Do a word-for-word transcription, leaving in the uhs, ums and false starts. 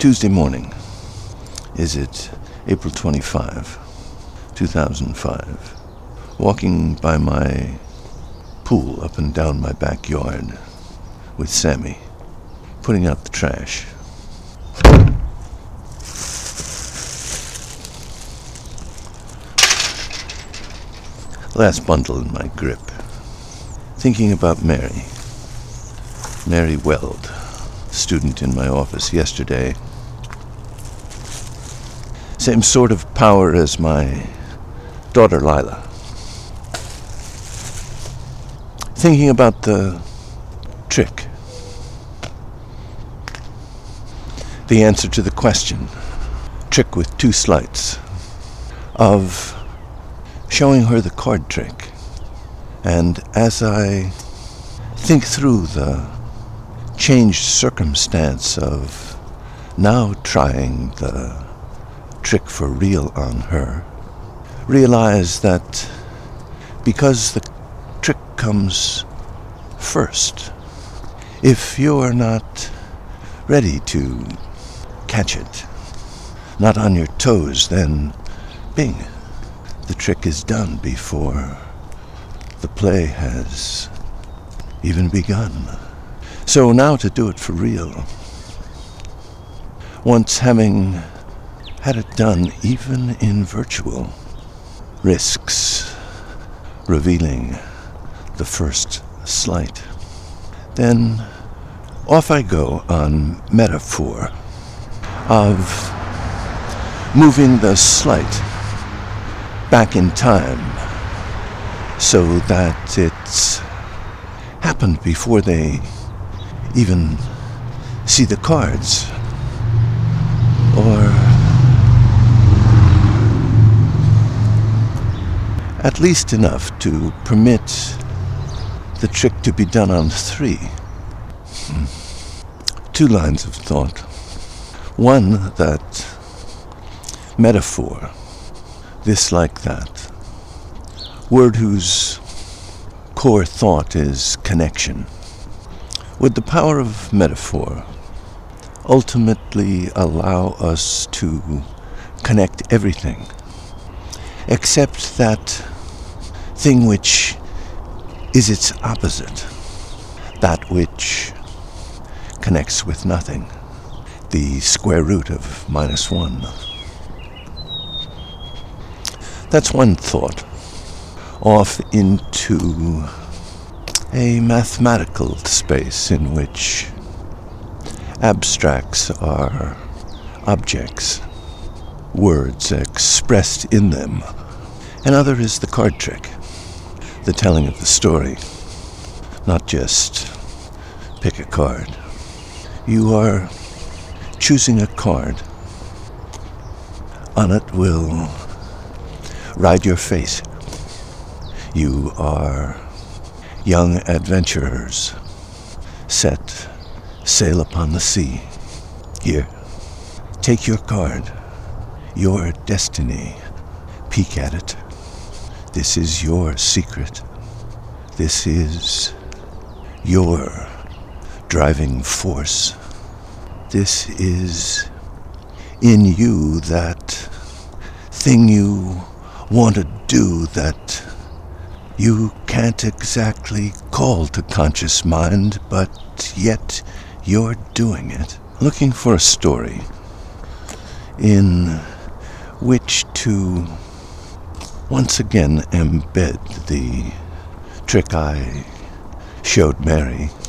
Tuesday morning. Is it April twenty-fifth, two thousand five? Walking by my pool up and down my backyard with Sammy, putting out the trash. Last bundle in my grip. Thinking about Mary. Mary Weld, student in my office yesterday. Same sort of power as my daughter Lila. Thinking about the trick. The answer to the question. Trick with two sleights. Of showing her the card trick. And as I think through the changed circumstance of now trying the trick for real on her, realize that because the trick comes first, if you're not ready to catch it, not on your toes, then bing, the trick is done before the play has even begun. So now to do it for real. Once having had it done even in virtual, risks revealing the first sleight. Then off I go on metaphor of moving the sleight back in time so that it's happened before they even see the cards, or at least enough to permit the trick to be done on three. Hmm. Two lines of thought. One, that metaphor, this like that, word whose core thought is connection. Would the power of metaphor ultimately allow us to connect everything, except that thing which is its opposite, that which connects with nothing, the square root of minus one? That's one thought. Off into a mathematical space in which abstracts are objects, words expressed in them. Another is the card trick, the telling of the story, not just pick a card. You are choosing a card. On it will ride your fate. You are young adventurers set sail upon the sea. Here, take your card, your destiny. Peek at it. This is your secret. This is your driving force. This is in you, that thing you want to do that you can't exactly call to conscious mind, but yet you're doing it. Looking for a story in which to once again embed the trick I showed Mary